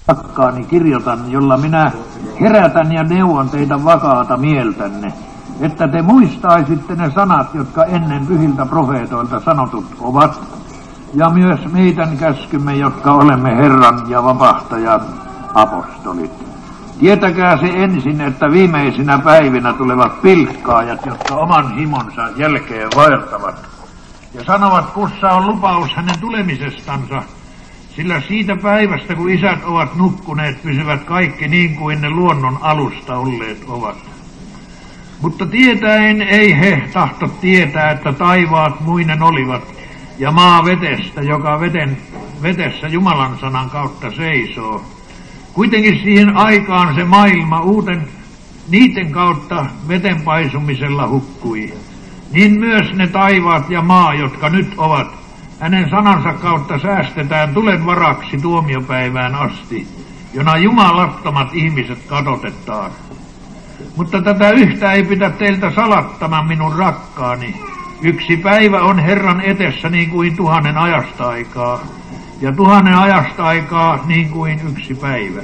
Rakkaani kirjoitan, jolla minä herätän ja neuvon teitä vakaata mieltänne, että te muistaisitte ne sanat, jotka ennen pyhiltä profeetoilta sanotut ovat, ja myös meidän käskymme, jotka olemme Herran ja vapahtajan apostolit. Tietäkää se ensin, että viimeisinä päivinä tulevat pilkkaajat, jotka oman himonsa jälkeen vaeltavat, ja sanovat, kussa on lupaus hänen tulemisestansa, sillä siitä päivästä, kun isät ovat nukkuneet, pysyvät kaikki niin kuin ne luonnon alusta olleet ovat. Mutta tietäen ei he tahto tietää, että taivaat muinen olivat, ja maa vetestä, joka vetessä Jumalan sanan kautta seisoo. Kuitenkin siihen aikaan se maailma niiden kautta veten paisumisella hukkui. Niin myös ne taivaat ja maa, jotka nyt ovat, hänen sanansa kautta säästetään tulen varaksi tuomiopäivään asti, jona jumalattomat ihmiset kadotetaan. Mutta tätä yhtä ei pidä teiltä salattamaan, minun rakkaani. Yksi päivä on Herran etessä niin kuin 1000 ajasta aikaa, ja 1000 ajasta aikaa niin kuin yksi päivä.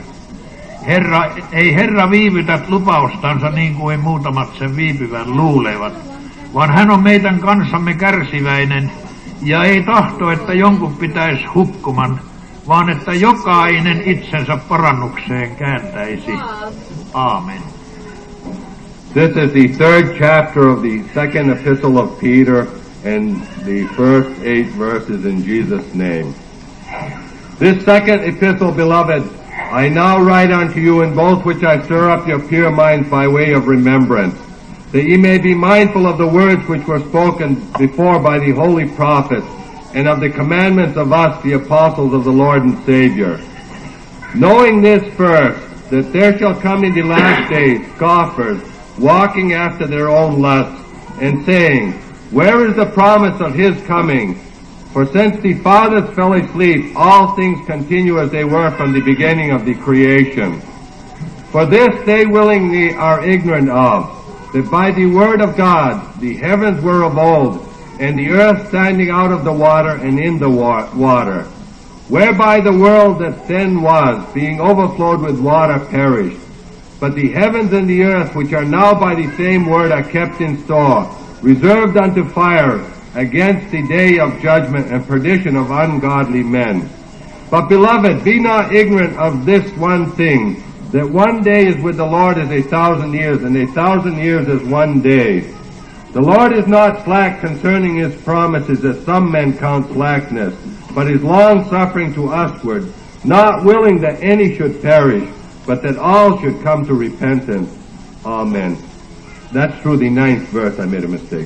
Herra viivytä lupaustansa niin kuin muutamat sen viipyvän luulevat, vaan hän on meidän kanssamme kärsiväinen, ja ei tahto, että jonkun pitäisi hukkuman, vaan että jokainen itsensä parannukseen kääntäisi. Aamen. This is the third chapter of the second epistle of Peter, and the first 8 verses in Jesus' name. This second epistle, beloved, I now write unto you in both which I stir up your pure minds by way of remembrance, that ye may be mindful of the words which were spoken before by the holy prophets, and of the commandments of us, the apostles of the Lord and Savior. Knowing this first, that there shall come in the last days scoffers, walking after their own lusts, and saying, where is the promise of his coming? For since the fathers fell asleep, all things continue as they were from the beginning of the creation. For this they willingly are ignorant of, that by the word of God the heavens were of old, and the earth standing out of the water and in the water, whereby the world that then was, being overflowed with water, perished. But the heavens and the earth, which are now by the same word, are kept in store, reserved unto fire, against the day of judgment and perdition of ungodly men. But beloved, be not ignorant of this one thing, that one day is with the Lord as 1,000 years, and 1,000 years as one day. The Lord is not slack concerning his promises, as some men count slackness, but is long-suffering to usward, not willing that any should perish, but that all should come to repentance. Amen. That's through the 9th verse. I made a mistake.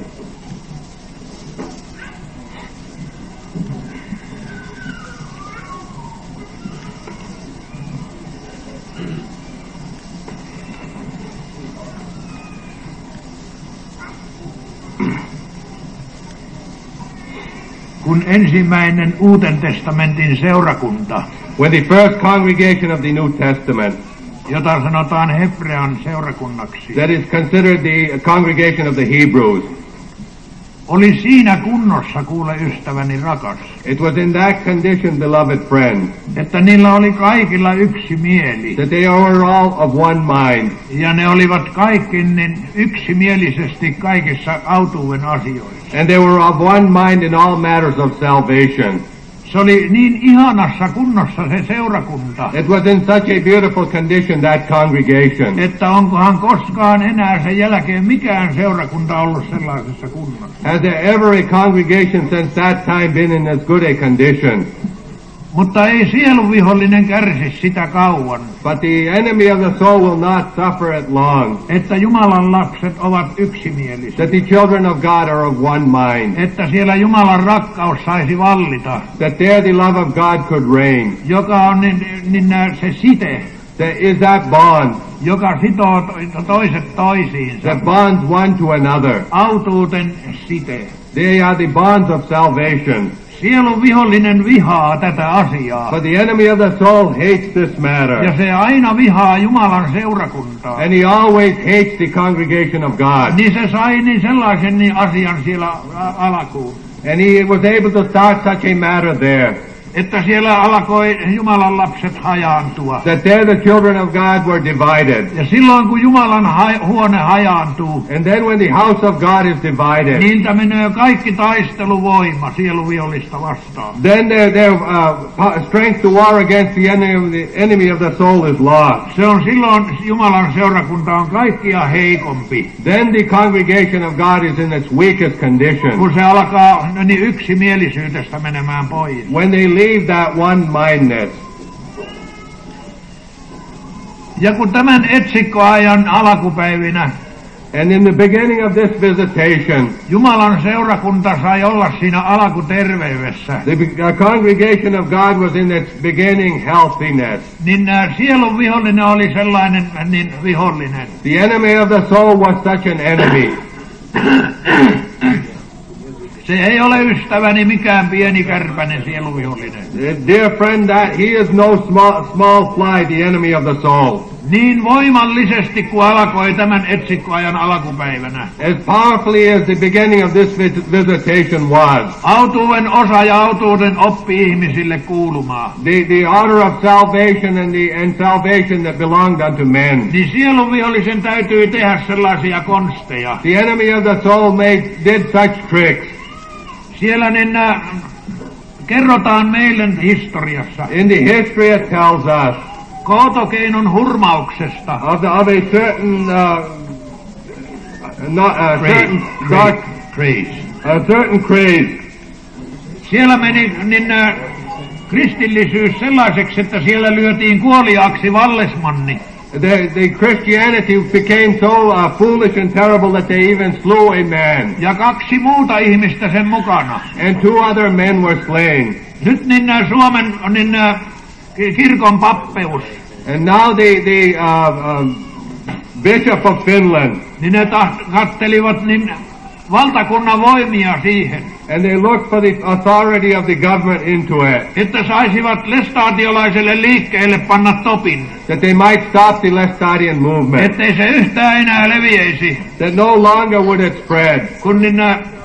Kun ensimmäinen Uuden testamentin seurakunta, when the first congregation of the New Testament, jota sanotaan Hebrean seurakunnaksi, that is considered the congregation of the Hebrews, oli siinä kunnossa, kuule ystäväni rakas, it was in that condition, beloved friend, että niillä oli kaikilla yksi mieli, that they were all of one mind, ja ne olivat kaikki niin yksimielisesti kaikissa autuuden asioissa, and they were of one mind in all matters of salvation. Se oli niin ihanassa kunnossa se seurakunta. It was in such a beautiful condition, that congregation, että onkohan koskaan enää sen jälkeen mikään seurakunta ollut sellaisessa kunnossa. Has there ever a congregation since that time been in as good a condition? Mutta ei sieluvihollinen kärsi sitä kauan. But the enemy of the soul will not suffer it long. Että Jumalan lapset ovat yksimielisiä. That the children of God are of one mind. Että siellä Jumalan rakkaus saisi vallita. That there the love of God could reign. Joka on se site. There is that bond. Joka sitoo toiset toisiinsa. That bonds one to another. Autuuden site. They are the bonds of salvation. Sielun vihollinen vihaa tätä asiaa. But the enemy of the soul hates this matter. Ja se aina vihaa Jumalan seurakuntaa. And he always hates the congregation of God. Niin se sai niin sellaisen asian siellä alkuun. And he was able to start such a matter there. että siellä alkoi Jumalan lapset hajaantua. That there the children of God were divided. Ja silloin kun Jumalan huone hajaantuu, And then when the house of God is divided, niiltä menee kaikki taisteluvoima sieluvihollista vastaan. then their strength to war against the enemy of the soul is lost. Se on silloin Jumalan seurakunta on kaikkia heikompi, Then the congregation of God is in its weakest condition. kun se alkaa niin yksimielisyydestä menemään pois. When they leave that one-mindedness. Ja kun tämän etsikkoajan alkupäivinä And in the beginning of this visitation, Jumalan seurakunta sai olla siinä alkuterveydessä, the congregation of God was in its beginning healthiness. niin sielun vihollinen oli sellainen niin vihollinen. The enemy of the soul was such an enemy. Se ei ole ystäväni mikään pieni kärpänen sieluvihollinen. Dear friend, that he is no small fly, the enemy of the soul. Niin voimallisesti kuin alkoi tämän etsikkoajan alkupäivänä. As powerfully as the beginning of this visitation was. Autuuden osa ja autuuden oppi ihmisille kuulumaa. The honor of salvation and salvation that belonged unto men. Niin sieluvihollisen täytyy tehdä sellaisia konsteja. The enemy of the soul did such tricks. Siellä niin kerrotaan meille historiassa In the history it tells us kootokeinon hurmauksesta. of a certain certain craze. Siellä meni niin kristillisyys sellaiseksi, että siellä lyötiin kuoliaaksi vallesmanni. The Christianity became so foolish and terrible that they even slew a man. Ja 2 muuta ihmistä sen mukana. And 2 other men were slain. Nyt niin Suomen niin kirkon pappeus. And now the Bishop of Finland. Niin ne kattelivat niin valtakunnan voimia siihen. And they looked for the authority of the government into it. Että saisivat lestadiolaiselle liikkeelle panna topin. That they might stop the Lestadian movement. Ettei se yhtään enää leviäisi. That no longer would it spread. Kun niin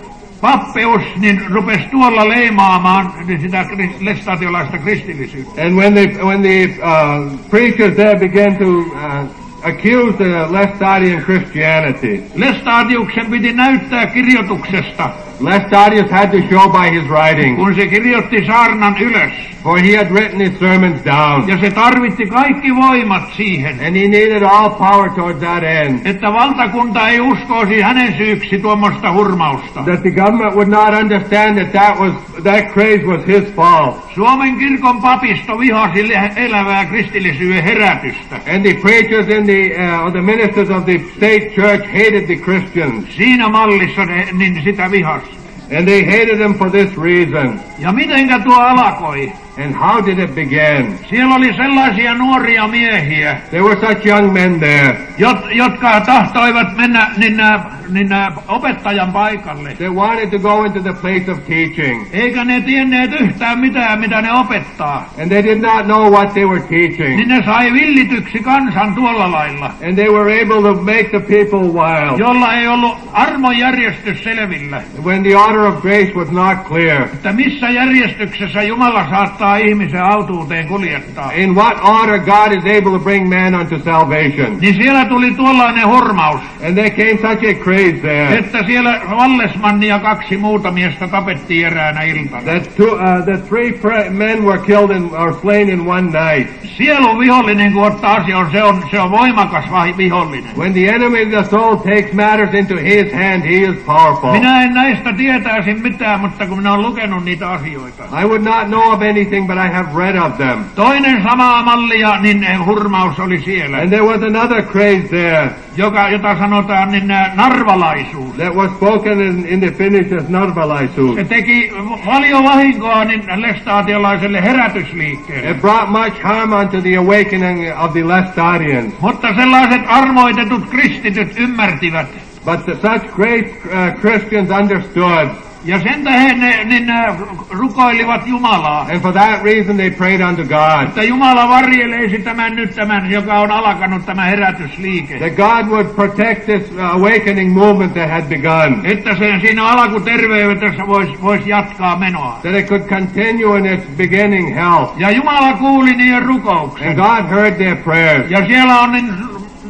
pappeus niin rupesi tuolla leimaamaan sitä lestadiolaista kristillisyyttä. And when the preachers there began to accuse the Lestadian Christianity. Lestadiuksen piti näyttää kirjoituksesta. Lestadius had to show by his writing. Kun se kirjoitti saarnan ylös. For he had written his sermons down. Ja se tarvitti kaikki voimat siihen. And he needed all power towards that end. Että valtakunta ei uskoisi hänen syyksi tuommoista hurmausta. That the government would not understand that craze was his fault. Suomen kirkon papisto vihasi elävää kristillisyyden herätystä. And the preachers in the ministers of the state church hated the Christians. Siinä mallissa niin sitä vihasi. And they hated them for this reason. Ja mitenkä tuo alkoi? And how did it begin? Siellä oli sellaisia nuoria miehiä. There were such young men there. Jotka tahtoivat mennä niin opettajan paikalle. They wanted to go into the place of teaching. Eikä ne tienneet yhtään mitään, mitä ne opettaa. And they did not know what they were teaching. Niin ne sai villityksi kansan tuolla lailla. And they were able to make the people wild. Jolla ei ollut armojärjestys selvillä. When the order of grace was not clear. Että missä järjestyksessä Jumala saattaa ihmisen autuuteen kuljettaa. In what order God is able to bring man unto salvation. Niin siellä tuli tuollainen hurmaus. And there came such a craze there. Että siellä Vallesmanni ja 2 muuta miestä tapettiin eräänä iltana. That 3 men were killed or slain in one night. Sielun vihollinen kun ottaa asioon, se on voimakas vihollinen. When the enemy of the soul takes matters into his hand, he is powerful. Minä en näistä tietäisin mitään, mutta kun minä olen lukenut niitä asioita. I would not know of anything, but I have read of them. Toinen samaa mallia, niin hurmaus oli siellä. And there was another craze there. Jota sanotaan niin narvalaisuus. That was spoken in the Finnish as narvalaisuus. Se teki paljon vahinkoa niin lestadiolaiselle herätysliikkeelle. It brought much harm unto the awakening of the Lestadians. Mutta sellaiset armoitetut kristityt ymmärtivät. But such great Christians understood. Ja sen tähden ne rukoilivat Jumalaa. And for that reason they prayed unto God. Että Jumala varjeleisi tämän, joka on alkanut tämä herätysliike. That God would protect this awakening movement that had begun. Että se siinä alkuterveydessä voisi jatkaa menoa. That it could continue in its beginning health. Ja Jumala kuuli niiden rukouksen. And God heard their prayers. Ja siellä on niin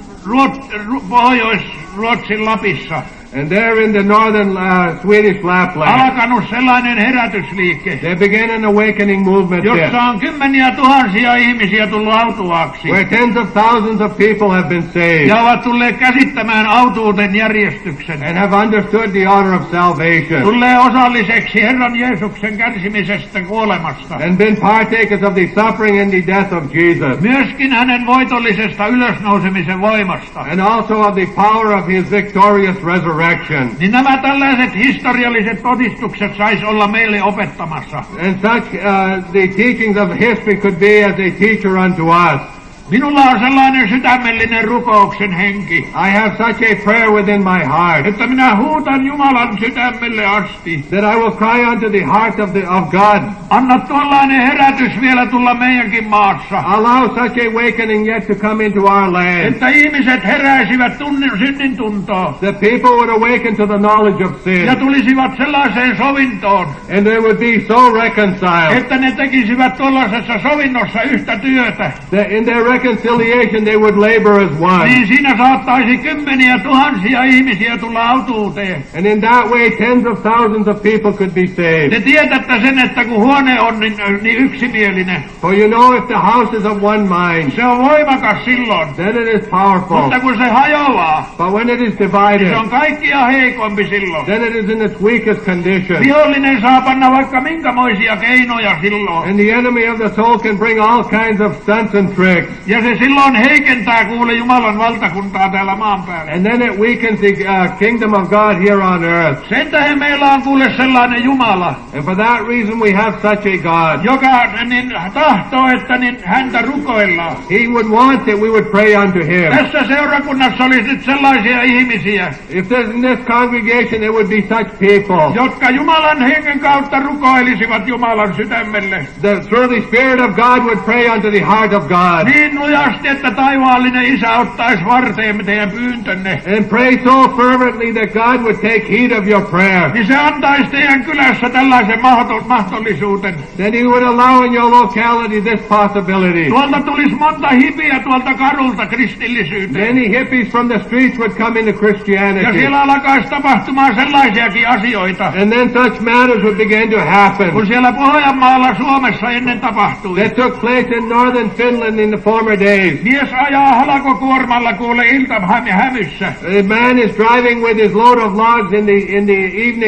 Pohjois-Ruotsin Lapissa. And there in the northern Swedish Lapland, alkanut sellainen herätysliike, there began an awakening movement there, jossa on kymmeniä tuhansia ihmisiä tullut autuaaksi. where tens of thousands of people have been saved. Ja ovat tulleet käsittämään autuuden järjestyksen. And have understood the honor of salvation. Tulee osalliseksi Herran Jeesuksen kärsimisestä kuolemasta. And been partakers of the suffering and the death of Jesus. Myöskin hänen voitollisesta ylösnousemisen voimasta. And also of the power of his victorious resurrection. Niin nämä tällaiset historialliset todistukset sais olla meille opettamassa. And such the teachings of history could be as a teacher unto us. Minulla on sellainen sydämellinen rukouksen henki. I have such a prayer within my heart. Että minä huutan Jumalan sydämelle asti. That I will cry unto the heart of God. Anna tuollainen herätys vielä tulla meidänkin maassa. Allow such a awakening yet to come into our land. Että ihmiset heräisivät synnin tuntoon. That people would awaken to the knowledge of sin. Ja tulisivat sellaiseen sovintoon. And they would be so reconciled. Että ne tekisivät tuollaisessa sovinnossa yhtä työtä. That in their reconciliation they would labor as one. Niin siinä saattaisi kymmeniä tuhansia ihmisiä tulla autuuteen. And in that way tens of thousands of people could be saved. Te tiedätte sen, että kun huone on niin yksimielinen. For you know if the house is of one mind. Se on voimakas silloin. Then it is powerful. Mutta kun se hajoaa. But when it is divided. Se on kaikkia heikompi silloin. Then it is in its weakest condition. Vihollinen saa panna vaikka minkämoisia keinoja silloin. And the enemy of the soul can bring all kinds of stunts and tricks. Ja se silloin heikentää kuule Jumalan valtakuntaa täällä maan päällä. And then it weakens the kingdom of God here on earth. Sen tähden meillä on kuule sellainen Jumala. And for that reason we have such a God. Joka niin tahtoo, että niin häntä rukoillaan. He would want that we would pray unto him. Tässä seurakunnassa olisi nyt sellaisia ihmisiä. If there's in this congregation it would be such people. Jotka Jumalan hengen kautta rukoilisivat Jumalan sydämelle. That through the Spirit of God would pray unto the heart of God. Niin lujasti, että taivaallinen Isä ottaisi varteen teidän pyyntönne. And pray so fervently that God would take heed of your prayer. Niin se antaisi teidän kylässä tällaisen mahdollisuuden. Then he would allow in your locality this possibility. Tuolta tulisi monta hipiä tuolta kadulta kristillisyyteen. Many hippies from the streets would come into Christianity. Ja siellä alkaisi tapahtumaan sellaisiakin asioita. And then such matters would begin to happen. Kun siellä Pohjanmaalla Suomessa ennen tapahtui. That took place in northern Finland in the former days. Mies ajaa halakokuormalla kuule iltahämyssä. A man is driving with his load of logs in the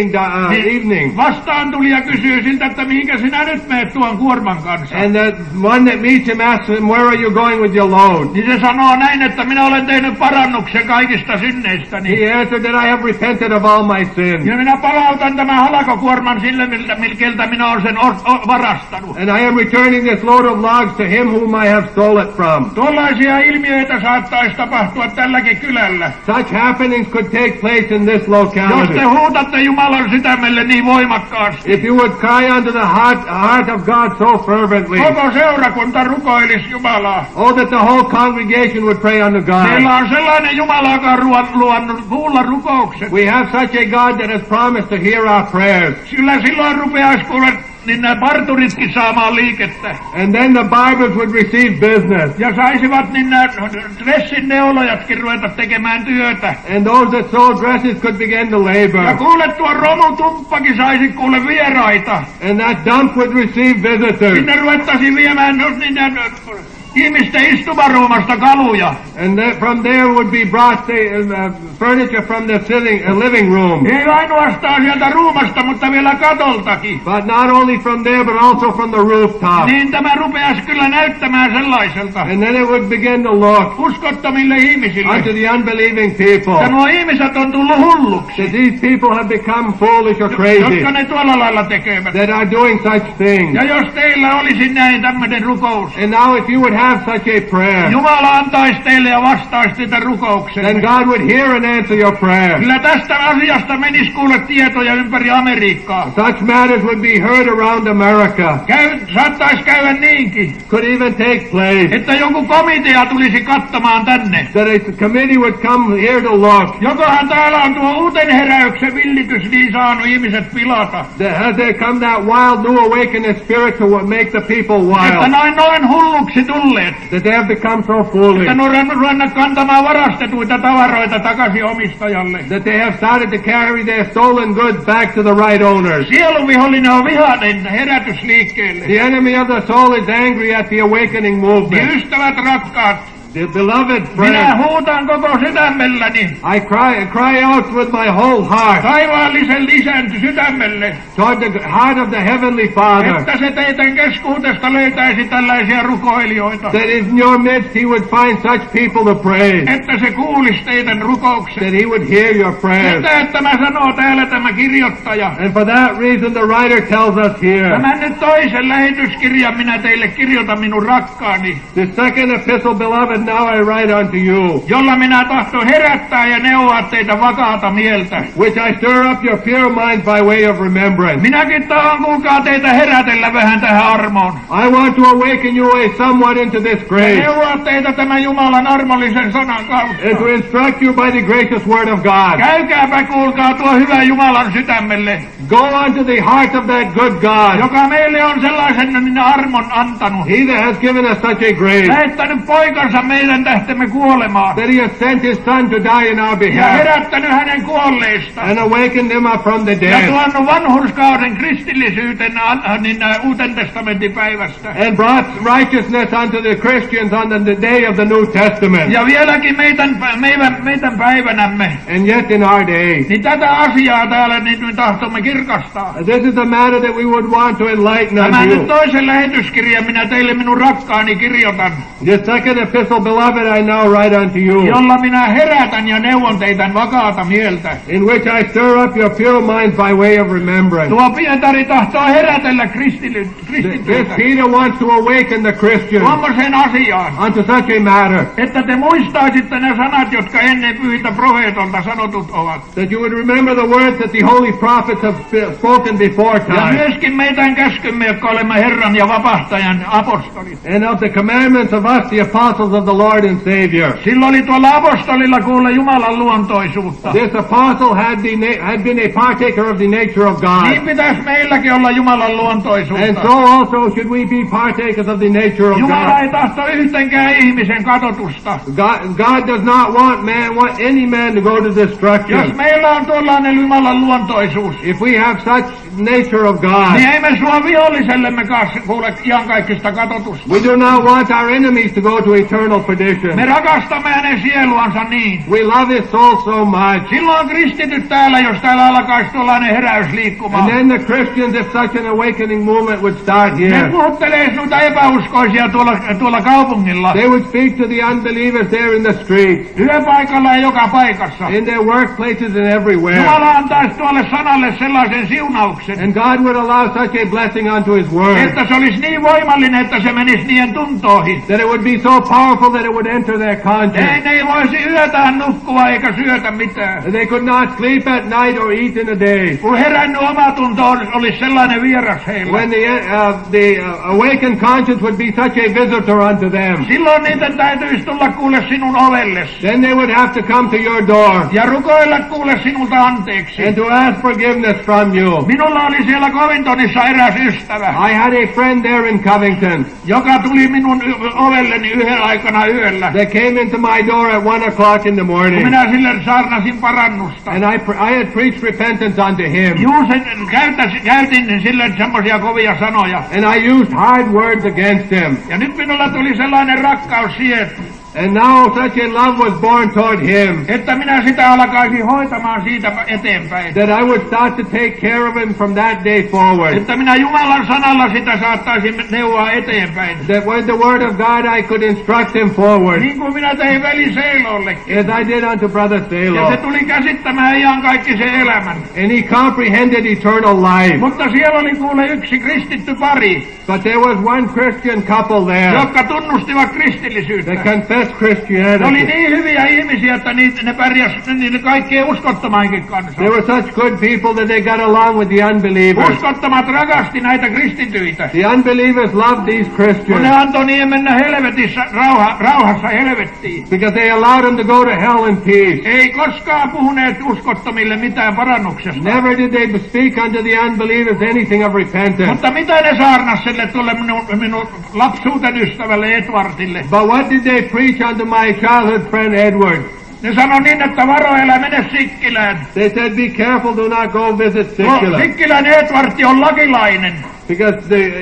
evening. Vastaan tuli ja kysyy siltä, että mihinkä sinä nyt meet tuon kuorman kanssa. And the one that meets him asks him, where are you going with your load? Niin se sanoo näin, että minä olen tehnyt parannuksen kaikista synneistäni. He answered that I have repented of all my sins. Ja minä palautan tämän halakokuorman sille, miltä minä olen sen varastanut. And I am returning this load of logs to him whom I have stole it from. Tuollaisia ilmiöitä saattaisi tapahtua tälläkin kylällä. Such happenings could take place in this locality. Jos te huutatte Jumalan sydämelle niin voimakkaasti. If you would cry unto the heart of God so fervently. Koko seurakunta rukoilisi Jumalaa. Oh, that the whole congregation would pray unto God. Meillä on sellainen Jumala, joka on luonut kuulla rukoukset. We have such a God that has promised to hear our prayers. Sillä silloin rupeaisi kuulla niin nämä parturitkin saamaan liikettä. And then the barbers would receive business. Ja saisivat niin nämä dressin neulojatkin ruveta tekemään työtä. And those that sold dresses could begin to labor. Ja kuule tuo romutumppakin saisi kuule vieraita. And that dump would receive visitors. Sinne ruvettaisiin viemään niin ihmisten istumaruumasta kaluja. And from there would be brought the furniture from the living room. Ei ainoastaan sieltä ruumasta, mutta vielä katoltakin. But not only from there, but also from the rooftop. Niin tämä rupeaisi kyllä näyttämään sellaiselta. And then it would begin to look uskottomille ihmisille. unto the unbelieving people. Nuo ihmiset on tullut hulluksi. That these people have become foolish or crazy. Jotka ne tuolla lailla tekevät. That are doing such things. Ja jos teillä olisi näin tämmöinen rukous. And now if you would have such a prayer, Jumala antaisi teille ja vastaisi teitä then rukoukseen. God would hear and answer your prayer. Kyllä tästä asiasta menisi kuule tietoja ympäri Amerikkaa. Such matters would be heard around America. Saattaisi käydä niinkin, Could even take place. että joku komitea tulisi katsomaan tänne. That a committee would come here to look. Jokohan täällä on tuo uuden heräyksen villitys niin saanut ihmiset pilata. Has there come that wild new awakening spirit to make the people Että wild? noin hulluksi tulleet. That they have become so foolish. Että ruvennut kantamaan varastetuita tavaroita takaisin omistajalle. That they have started to carry their stolen goods back to the right owners. Sieluvihollinen on vihainen herätysliikkeelle. The enemy of the soul is angry at the awakening movement. Niin ystävät rakkaat, The beloved minä friend, huutan koko sydämelläni I cry out with my whole heart taivaallisen isän sydämelle, toward the heart of the Heavenly Father, että se teidän keskuudesta löytäisi tällaisia rukoilijoita. that in your midst He would find such people to pray, Että se kuulisi teidän rukouksen. that He would hear your prayers. Mitä tämä sanoo täällä tämä kirjoittaja? And for that reason the writer tells us here, Tämän nyt toisen lähetyskirjan minä teille kirjoitan minun rakkaani, the second epistle, beloved, now I write unto you, jolla minä tahdon herättää ja neuvoa teitä vakaata mieltä. which I stir up your pure minds by way of remembrance. Minäkin tahdon kuulkaa teitä herätellä vähän tähän armoon. I want to awaken you somewhat into this Ja grace, neuvoa teitä tämän Jumalan armollisen sanan and kautta. to instruct you by the gracious word of God. Käykääpä kuulkaa tuo hyvä Jumalan sydämelle, Go unto the heart of that good God, joka meille on sellaisen minä armon antanut. He that has given us such a grace, Lähettänyt poikansa meidän tähtemme kuolemaan. that He has sent His Son to die in our Ja behalf, herättänyt hänen kuolleista. and awakened Him up from the Ja dead, tuonut vanhurskauden kristillisyyten Uuden testamentin päivästä. and brought righteousness unto the Christians on the day of the New Testament, Ja vieläkin meidän päivänämme, and yet in our day. niin tätä asiaa täällä niin me tahtomme kirkastaa. This is a matter that we would want to enlighten Tämä unto nyt you. toisen lähetyskirjan minä teille minun rakkaani kirjoitan, This second epistle, beloved, I now write unto you, jolla minä herätän ja neuvon teitä vakaata mieltä. in which I stir up your pure minds by way of remembrance. Tuo Pietari tahtoo herätellä This kristittyitä Peter wants to awaken the Christians tuommoiseen asiaan, unto such a matter, että te muistaisitte ne sanat, jotka ennen pyhiltä profeetolta sanotut ovat. that you would remember the words that the holy prophets have spoken before Ja time, myöskin meidän käskymme, jotka olemme Herran ja vapahtajan apostolit. and of the commandments of us, the apostles of the Lord and Savior. Silloin oli tuolla apostolilla kuulla Jumalan luontoisuutta. This apostle had been a partaker of the nature of Niin God, pitäisi meilläkin olla Jumalan and luontoisuutta. so also should we be partakers of the nature of Jumala God. ei tahto yhtenkään ihmisen katotusta. God does not want any man to go to Jos destruction. meillä on tuollainen Jumalan luontoisuus, If we have such nature of God, niin ei me suo vihollisellemme kanssa kuule iankaikkista katotusta. we do not want our enemies to go to eternal perdition. Me rakastamme hänen sieluansa niin. We love his soul so much. Silloin kristityt täällä, jos täällä alkaisi tuollainen heräys liikkumaan. And then the Christians, if such an awakening movement would start Ne here, puhuttelee noita epäuskoisia tuolla kaupungilla. they would speak to the unbelievers there in the streets, Työpaikalla ja joka paikassa. in their workplaces and everywhere. Jumala antaisi tuolle sanalle sellaisen siunauksen, And God would allow such a blessing unto his word, että se olisi niin voimallinen, että se menisi niiden tuntoihin. that it would be so powerful that it would enter their conscience. Ne ei voisi yötään nukkua eikä syötä mitään. They could not sleep at night or eat in a day. Kun herännyt omatunto olisi sellainen vieras heille. When the awakened conscience would be such a visitor unto them, Silloin niiden täytyisi tulla kuule sinun ovellesi. then they would have to come to your door Ja rukoilla kuule sinulta anteeksi. and to ask forgiveness from you. Minulla oli siellä Covingtonissa eräs ystävä, I had a friend there in Covington joka tuli minun ovelleni yhden aikana yöllä. that came into my door at 1 o'clock in the Kun morning, minä sille saarnasin parannusta. and I had preached repentance unto him, Käytin sille semmoisia kovia sanoja. and I used hard words against him. Ja nyt minulla tuli sellainen rakkaus siihen, And now such a love was born toward him että minä sitä alkaisin hoitamaan siitä eteenpäin. that I would start to take care of him from that day forward. Että minä Jumalan sanalla sitä saattaisin neuvoa eteenpäin. That with the word of God I could instruct him forward, Niin kuin minä tein veli Seilollekin. as I did unto Brother Ja se Salo. tuli käsittämään ihan kaikki se elämän. And he comprehended eternal life. Mutta siellä oli kuule yksi kristitty pari, But there was one Christian couple there jotka tunnustivat kristillisyyttä. that confessed Ne oli Christianity. niin hyviä ihmisiä, että ne pärjäs niin kaikkien uskottomainkin kanssa. They were such good people that they got along with the unbelievers. Uskottomat rakasti näitä kristityitä. The unbelievers loved these Kun ne Christians antoi niiden mennä helvetissä rauhassa helvettiin. because they allowed them to go to hell in peace. Ei koskaan puhuneet uskottomille mitään parannuksesta. Never did they speak unto the unbelievers anything of repentance. Mutta mitä ne saarnas sille tuolle minun lapsuuten ystävälle Edwardille? But what did they preach unto my childhood friend Edward? Ne sanoi niin, että varo älä mene Sikkilään. They said, be careful, do not go visit Sikkila. Sikkilän Edwardi on lakilainen. Because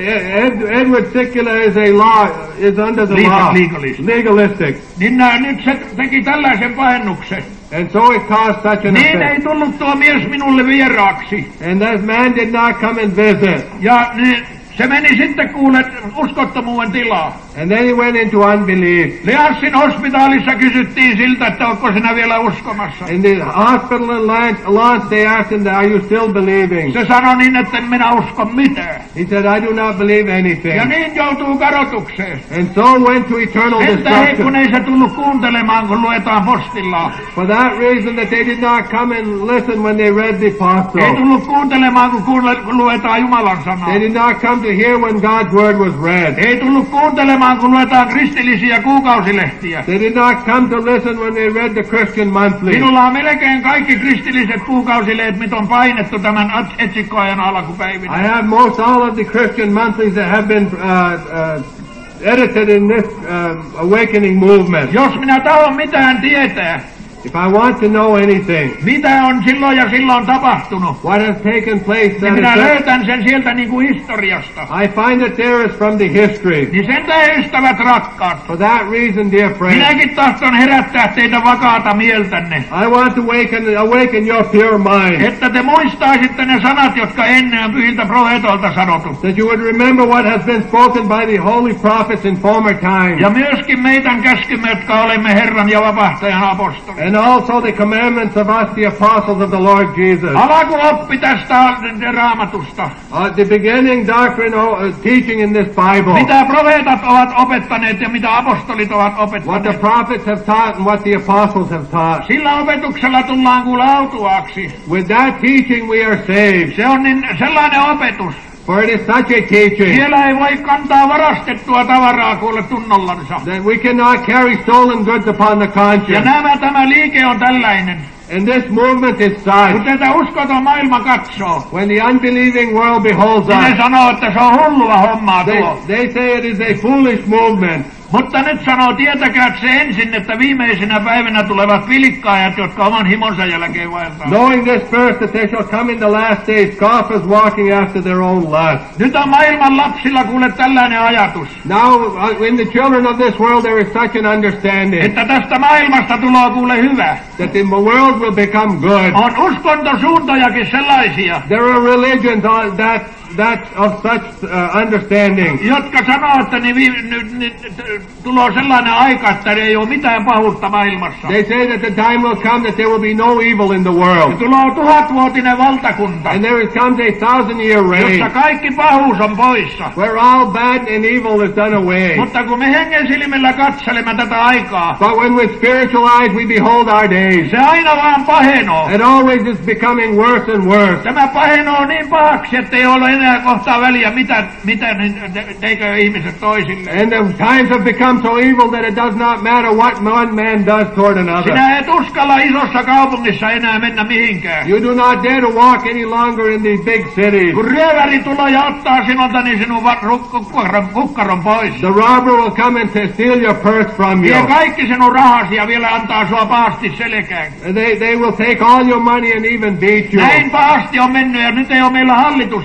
Edward Sikkila is under the law. Legalistic. Niin nyt se teki tällaisen pahennuksen. And so it caused such an Niin ei effect. tullut tuo mies minulle vieraaksi. And that man did not come and visit. Ja niin, se meni sitten kuule uskottomuuden tilaa. And then he went into unbelief. Leassin hospitaalissa kysyttiin siltä, että onko sinä vielä uskomassa. In the hospital in Lance, they asked him, are you still believing? Se sanoi niin, että en minä usko mitään. He said, I do not believe anything. Ja niin joutuu kadotukseen. And so went to eternal Että hei, kun destruction. ei se tullut kuuntelemaan, kun luetaan postilla. For that reason that they did not come and listen when they read the Ei apostle. tullut kuuntelemaan, kun luetaan Jumalan sanaa. They did not come to hear when God's word was read. Ei tullut kuuntelemaan, kun luetaan kristillisiä kuukausilehtiä. They did not come to listen when they read the Christian monthly. Minulla on melkein kaikki kristilliset kuukausileet, mitä on painettu tämän etsikkoajan alkupäivinä. I have most all of the Christian monthlies that have been edited in this awakening movement. Jos minä tahdon mitään tietää, If I want to know anything, mitä on silloin ja silloin tapahtunut, what has taken place, niin minä löytän sen sieltä niin kuin historiasta. I find that there is from the history. Niin sen te ystävät rakkaat. For that reason, dear friends, Minäkin tahton herättää teitä vakaata mieltänne. I want to awaken your pure mind, Että te muistaisitte ne sanat, jotka ennen on pyhiltä profeetoilta sanottu. that you would remember what has been spoken by the holy prophets in former times, Ja myöskin meidän käskymme, jotka olemme Herran ja vapahtajan apostoli. and also the commandments of us, the apostles of the Lord Jesus. Alkuoppi tästä raamatusta. The beginning doctrine, teaching in this Bible, Mitä profeetat ovat opettaneet ja mitä apostolit ovat what the opettaneet. prophets have taught and what the apostles have taught. Sillä opetuksella tullaan kuule autuaaksi. With that teaching we are saved. Se on niin sellainen opetus. For it is such a teaching Siellä ei voi kantaa varastettua tavaraa kuule tunnollansa. that we cannot carry stolen goods upon the Ja conscience. tämä liike on tällainen. And this movement is Kun such, tätä uskoton maailma katsoo, when the unbelieving world beholds niin ne us, sanoo, että se on hullua hommaa tuo. they say it is a foolish movement. Mutta nyt sanoo, tietäkää se ensin, että viimeisenä päivänä tulevat vilkkaajat, jotka oman himonsa jälkeen vaeltaa. Knowing this first, that they shall come in the last days, scoffers walking after their own lust. Nyt on maailman lapsilla kuule tällainen ajatus, Now, in the children of this world, there is such an understanding että tästä maailmasta tulee kuule hyvä. that the world will become good. On uskontosuuntojakin sellaisia, There are religions that of such understanding, jotka sanoo, että tulee sellainen aika, että ei ole mitään pahuutta maailmassa. They say that the time will come that there will be no evil in the world. Tulee 1000-vuotinen valtakunta, And there comes a 1,000-year jossa reign kaikki pahuus on poissa. where all bad and evil is done away. Mutta kun me hengen silmillä katselemme tätä aikaa, But when with spiritual eyes we behold our days, se aina vaan pahenoo. it always is becoming worse and worse. Tämä pahenoo niin pahaksi, että ei ole enää kohtaa väliä, mitä teikö ihmiset toisille. And the times have become so evil that it does not matter what one man does toward another. Sinä et uskalla isossa kaupungissa enää mennä mihinkään. You do not dare to walk any longer in these big cities. Kun ryöväri tulee ja ottaa sinulta, niin sinun kukkaron pois. The robber will come and steal your purse from you. Vie kaikki sinun rahasi ja vielä antaa sua pahasti selkään. They will take all your money and even beat you. Näin pahasti on mennyt ja nyt ei ole meillä hallitusta kohta.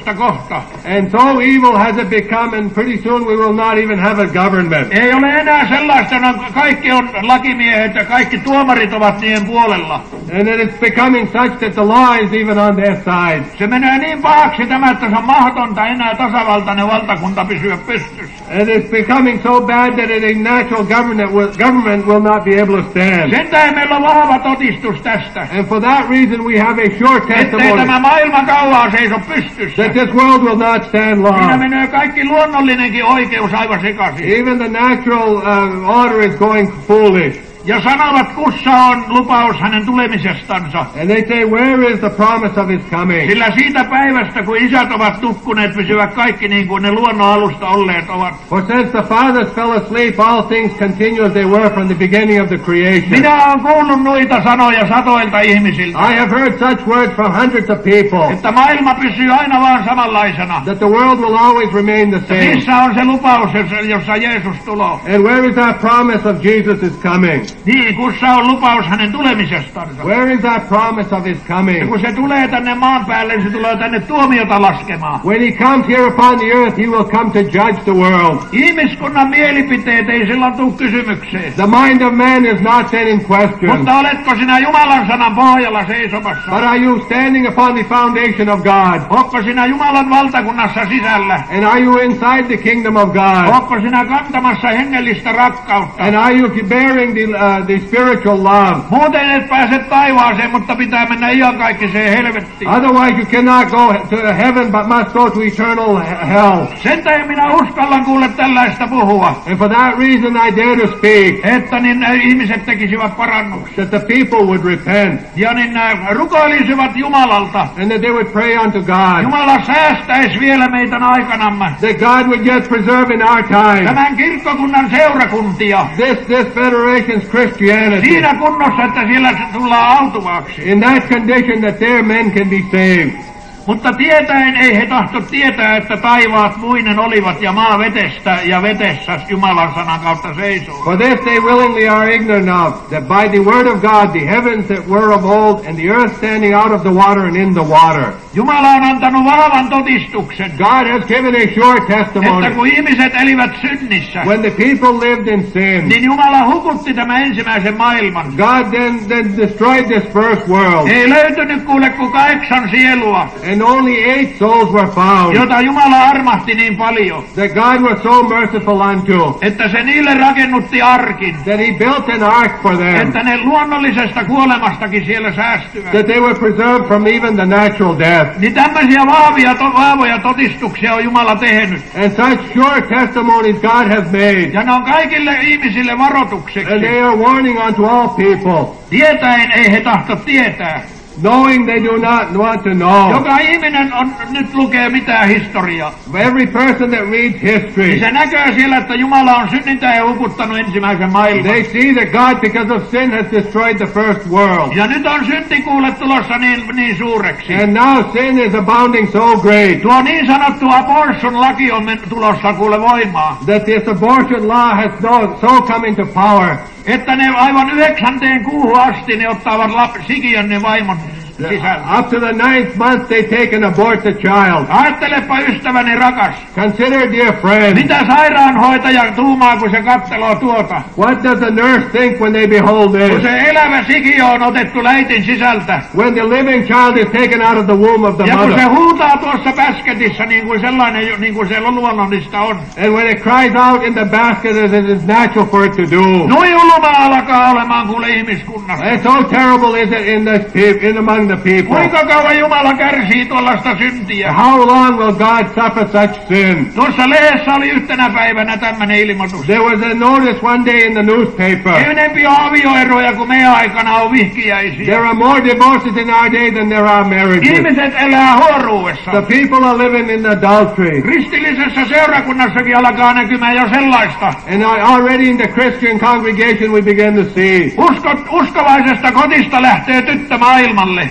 kohta. And so evil has it become, and pretty soon we will not even have a government. Ei ole enää sellaista, no kaikki on lakimiehet ja kaikki tuomarit ovat niiden puolella. And it is becoming such that the law is even on their side. Se menee niin pahaksi tämä, että se on mahdotonta enää tasavaltainen valtakunta pysyä pystyssä. And it's becoming so bad that a natural government will not be able to stand. Sen tähden meillä on vahva todistus tästä. And for that reason we have a sure Ettei testimony tämä maailma kauaa seiso pystyssä. that this world will not stand Siinä long. menee kaikki luonnollinenkin oikeus aivan sekaisin. Even the natural order is going foolish. Ja sanovat, kussa on lupaus hänen tulemisestansa. And they say, where is the promise of his coming? Sillä siitä päivästä, kun isät ovat nukkuneet, pysyvät kaikki niin kuin ne luonnon alusta olleet ovat. For since the fathers fell asleep, all things continue as they were from the beginning of the creation. Minä olen kuullut noita sanoja satoilta ihmisiltä. I have heard such words from hundreds of people, Että maailma pysyy aina vaan samanlaisena. that the world will always remain the same. Missä on se lupaus, jossa Jeesus tulee? And where is that promise of Jesus is coming? Niin, kussa on lupaus hänen tulemisestansa. Where is that promise of his Ja coming? kun se tulee tänne maan päälle, se tulee tänne tuomiota laskemaan. When he comes here upon the earth, he will come to judge the world. Ihmiskunnan mielipiteet ei silloin tule kysymykseen. The mind of man is not then in question. Mutta oletko sinä Jumalan sanan pohjalla seisomassa? But are you standing upon the foundation of God? Onko sinä Jumalan valtakunnassa sisällä? And are you inside the kingdom of God? Onko sinä kantamassa hengellistä rakkautta? And are you bearing the spiritual love? Muuten et pääse taivaaseen, mutta pitää mennä iankaikkiseen helvettiin. Otherwise you cannot go to heaven but must go to eternal hell. Sen tähden minä uskallan kuule tällaista puhua. And for that reason I dare to speak, Että niin ihmiset tekisivät parannuksia. that the people would repent, Ja niin rukoilisivat Jumalalta. and that they would pray unto God, Jumala säästäisi vielä meidän aikanamme. that God would yet preserve in our time Tämän kirkkokunnan seurakuntia. this federation's Christianity, Siinä kunnossa, että siellä tullaan autuvaksi. in that condition that their men can be saved. Mutta tietäen ei he tahto tietää, että taivaat muinen olivat ja maa vetestä ja vetessä Jumalan sanan kautta seisoo. For this they willingly are ignorant of, that by the word of God the heavens that were of old, and the earth standing out of the water and in the water. Jumala on antanut vahvan todistuksen, God has given a sure että testimony. kun ihmiset elivät synnissä, When the people lived in sin, niin Jumala hukutti tämän ensimmäisen maailman. God then destroyed this first world, Ei löytynyt kuule kuin 8 sielua, and only 8 souls were found, jota Jumala armahti niin paljon, that God was so merciful unto, että se niille rakennutti arkin, that he built an ark for them, että ne luonnollisesta kuolemastakin siellä säästyvät. that they were preserved from even the natural death. Niin tämmöisiä vahvoja todistuksia on Jumala tehnyt. And such sure testimonies God has made, Ja ne on kaikille ihmisille varoitukseksi. and they are warning unto all people, Tietäen ei he tahto tietää. knowing they do not want to know. Joka ihminen on nyt lukee mitään historiaa. Every person that reads Niin history, se näkee siellä, että Jumala on synnintä ja hukuttanut ensimmäisen maailman. they see that God, because of sin, has destroyed the first world. Ja nyt on syntikuule tulossa niin suureksi. And now sin is abounding so great Tuo niin sanottu abortion-laki on tulossa kuule voimaan. that this abortion law has so come into power Että ne aivan 9. kuuhun asti ne ottavat sikiön ne vaimon sisällä. up to the 9th month they take and abort the child. Ajattelepa ystäväni rakas. Consider, dear friend, Mitä sairaanhoitaja tuumaa, kun se katseloo tuota? what does the nurse think when they behold Kun this? se elävä sikiö on otettu läitin sisältä. When the living child is taken out of the womb of the Ja kun se mother, huutaa tuossa basketissa niin kuin sellainen, niin kuin se luonnollista on. and when it cries out in the basket as it is natural for it to do. Noin julma alkaa olemaan kuule ihmiskunnassa. And so terrible is it in among the people. Kuinka kauan Jumala kärsii tuollaista syntiä? How long will God suffer such sin? Tuossa lehdessä oli yhtenä päivänä tämmöinen ilmoitus. There was a notice one day in the newspaper. Enempi on avioeroja kuin meidän aikana on vihkiäisiä. There are more divorces in our day than there are marriages. Ihmiset elää huoruudessa. The people are living in adultery. Kristillisessä seurakunnassakin alkaa näkymään jo sellaista. And already in the Christian congregation we begin to see Uskovaisesta kodista lähtee tyttö maailmalle.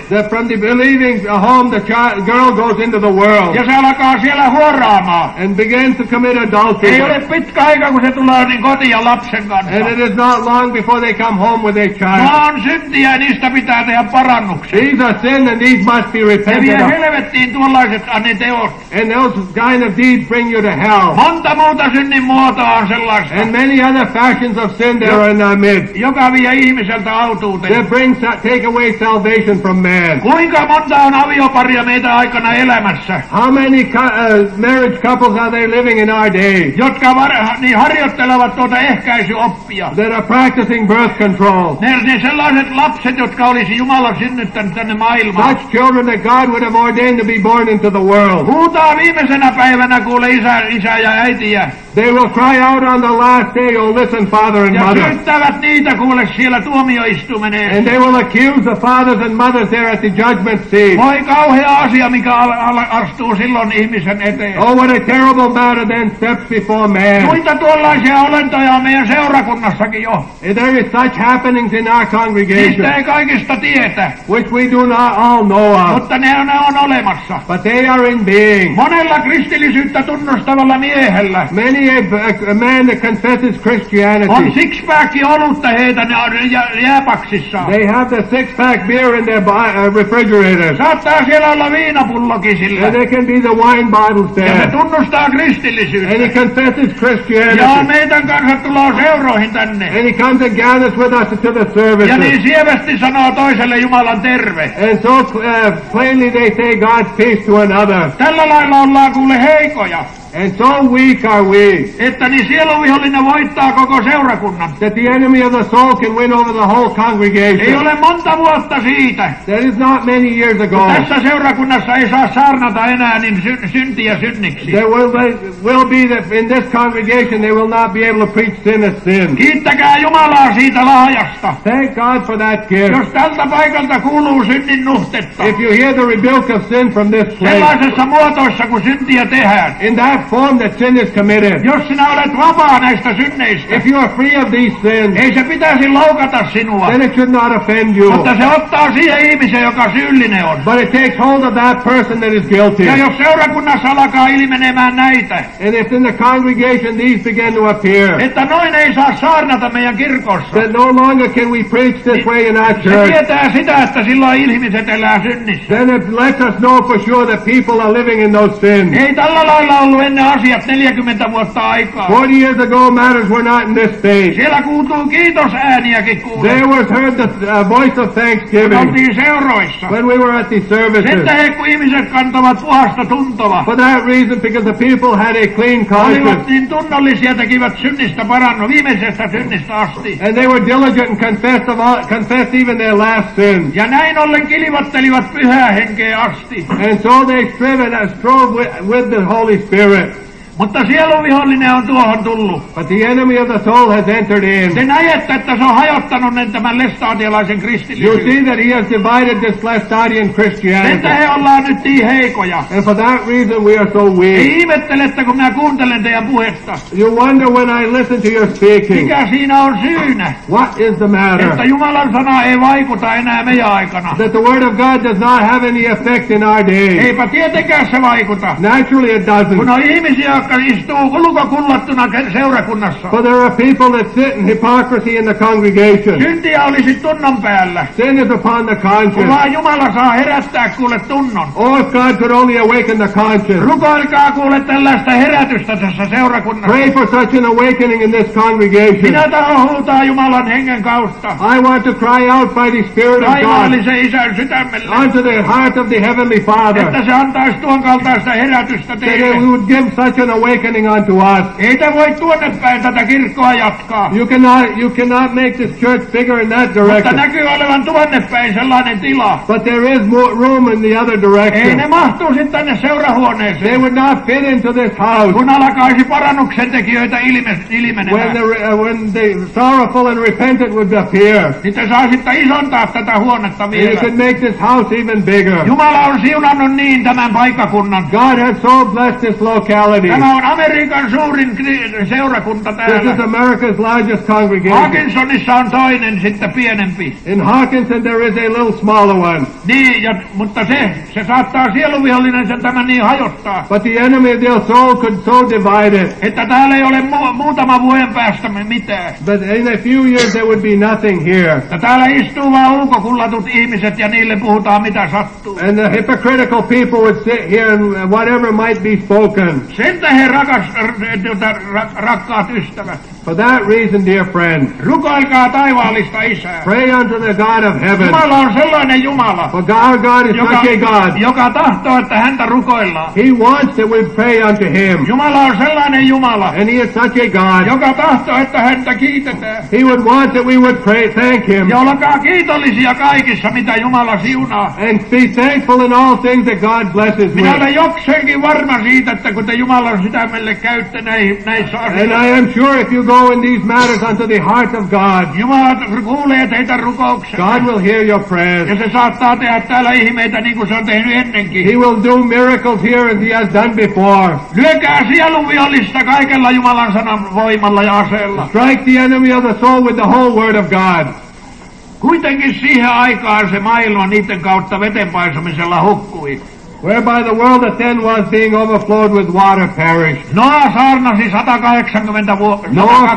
that from the believing home the girl goes into the world Ja se alkaa siellä huoraamaan. and begins to commit adultery. Ei ole pitkä aika, kun se tulee niin kotiin lapsen kanssa. And it is not long before they come home with their child. Nämä on syntiä ja niistä pitää tehdä parannuksia. These are sin and these must be Ne repented vie of. helvettiin tuollaiset ne teot. And those kind of deeds bring you to hell. Monta muuta synnin muotoa on sellaista, And many other fashions of sin there are in our midst. joka vie ihmiseltä autuuteen. That take away salvation from man. Kuinka monta on avioparia meitä aikana elämässä, How many marriage couples are they living in our day jotka niin harjoittelevat tuota ehkäisyoppia? that are practicing birth control? Ne sellaiset lapset, jotka olisi Jumala synnyttänyt tänne maailmaan. Such children that God would have ordained to be born into the world. Huutaa viimeisenä päivänä kuule isä ja äitiä. They will cry out on the last day, oh listen father and Ja mother. syyttävät niitä kuule siellä tuomioistuimeneen. And they will accuse the fathers and mothers there at the judgment seat. Voi kauhea asia, mikä astuu silloin ihmisen eteen. Oh, what a terrible matter then steps before man. Muita tuollaisia olentoja on meidän seurakunnassakin jo. And there is such happenings in our congregation, Niistä ei kaikista tietä, which we do not all know of, mutta ne on olemassa. but they are in being. Monella kristillisyyttä tunnustavalla miehellä Many a man that confesses on Christianity, six-pack olutta heitä ne on jääpaksissaan. they have the six-pack beer in their refrigerators. Saattaa siellä olla viinapullokin sillä. And there can be the wine bottles Ja se there. tunnustaa And he kristillisyyttä. confesses Ja Christianity. meidän kanssa tulee seuroihin tänne. And he comes and gathers with us to the Ja services. niin sievästi sanoo toiselle Jumalan terve. And so plainly they say God's peace to another. Tällä lailla ollaan kuule heikoja. And so weak are we Että niin sieluvihollinen voittaa koko seurakunnan. that the enemy of the soul can win over the whole Ei congregation. ole monta vuotta siitä. That is not many years ago. Tässä seurakunnassa ei saa saarnata enää niin syntiä synniksi. There will be that in this congregation they will not be able to preach sin as sin. Kiittäkää Jumalaa siitä lahjasta. Thank God for that gift. Jos tältä paikalta kuuluu synnin nuhtetta, If you hear the rebuke of sin from this place, sellaisessa muotoissa kun syntiä tehdään, in that form that sin is committed, jos sinä olet vapaa näistä synneistä, if you are free of these sins, ei se pitäisi loukata sinua, then it should not offend you. mutta se ottaa siihen ihmisen, joka syyllinen on. But it takes hold of that person that is guilty. Ja jos seurakunnassa alkaa ilmenemään näitä, And if in the congregation these begin to appear, että noin ei saa saarnata meidän kirkossa, that no longer can we preach this way in our se church, tietää sitä, että silloin ihmiset elää synnissä. then it lets us know for sure that people are living in those sins. Ei tällä lailla ollut ennen asiat 40 vuotta aikaa. 40 years ago matters were not in this stage. Siellä kuultuu kiitosääniäkin kuule. There was heard the voice of thanksgiving Oltiin seuroissa. when we were at the Sen services. tähden, kun ihmiset kantavat puhasta tuntoa, For that reason, because the people had a clean conscience, olivat niin tunnollisia, tekivät synnistä parannu viimeisestä synnistä asti. and they were diligent and confessed even their last sins. Ja näin ollen kilvoittelivat pyhää henkeä asti. And so they strove with the Holy Spirit. Mutta sieluvihollinen on tuohon tullut. But the enemy of the soul has entered in. Te näette, että se on hajottanut tämän lestadialaisen You kristillisyyden. see that he has divided this Laestadian Sen Christianity. tähden ollaan nyt niin heikoja. And for that reason we are so Ei weak. ihmettele, että kun minä kuuntelen teidän puhetta, You wonder when I listen to your speaking, mikä siinä on syynä, what is the matter? että Jumalan sana ei vaikuta enää meidän aikana. That the word of God does not have any effect in our day. Eipä tietenkään se vaikuta. Naturally it doesn't. Kun on ihmisiä, jotka istuu ulkokullattuna seurakunnassa. For there are people that sit in hypocrisy in the congregation. Syntiä olisi tunnon päällä. Sin is upon the Kun conscience. vaan Jumala saa herättää kuule tunnon. Oh, if God could only awaken the conscience. Rukoilkaa kuule tällaista herätystä tässä seurakunnassa. Pray for such an awakening in this congregation. Minä tahdon huutaa Jumalan hengen kautta. I want to cry out by the Spirit of God Taivaallisen isän sydämelle. unto the heart of the Heavenly Father, Että se antaisi tuon kaltaista herätystä that teille. He would give such an awakening unto us. Ei te voi tuonne päin tätä kirkkoa jatkaa. You cannot make this church bigger in that Mutta direction. näkyy olevan tuonne päin sellainen tila. But there is more room in the other Ei direction. ne mahtuisi tänne They seurahuoneeseen. would not fit into this house. Kun alkaisi parannuksen tekijöitä ilmenemään. When the sorrowful and repentant would appear, Niin te saisitte isontaa tätä huonetta and you vielä. could make this house even bigger. Jumala on siunannut niin tämän paikkakunnan. God has so blessed this locality. Tämä Tämä on Amerikan suurin seurakunta This is täällä. America's largest congregation. Hawkinsonissa on toinen sitten pienempi. In Hawkinson there is a little smaller one. Niin, mutta se saattaa sieluvihollinen sen tämän niin hajottaa. But the enemy of their soul could so divide it. Että täällä ei ole muutaman vuoden päästä mitään. But in a few years there would be nothing here. Ja täällä istuu vaan ulkokullatut ihmiset ja niille puhutaan mitä sattuu. And the hypocritical people would sit here and whatever might be spoken. Sen tähden rakkaat ystävät. For that reason, dear friend, Rukoilkaa taivaallista Isää. pray unto the God of heaven. Jumala on sellainen Jumala, For our God is such a God. joka tahtoo, että häntä rukoillaan. He wants that we pray unto Him. Jumala on sellainen Jumala, And He is such a God. joka tahtoo, että häntä kiitetään. He would want that we would pray, thank Him. Ja olkaa kiitollisia kaikissa, mitä Jumala siunaa. And be thankful in all things that God blesses Minä with. olen jokseenkin varma siitä, että kun te Jumalan sydämelle käytte näissä And asioissa. I am sure if you go in these matters unto the heart of God, Jumala kuulee teitä rukouksia. God will hear your prayers. Ja se saattaa tehdä täällä ihmeitä niin kuin se on tehnyt ennenkin. He will do miracles here as He has done before. Lyökää sielunvihollista kaikella Jumalan sanan voimalla ja aseella. Strike the enemy of the soul with the whole word of God. Kuitenkin siihen aikaan se maailma niiden kautta vetenpaisumisella hukkui. Whereby the world that then was being overflowed with water perished. Noa saarnasi 120 vuotta.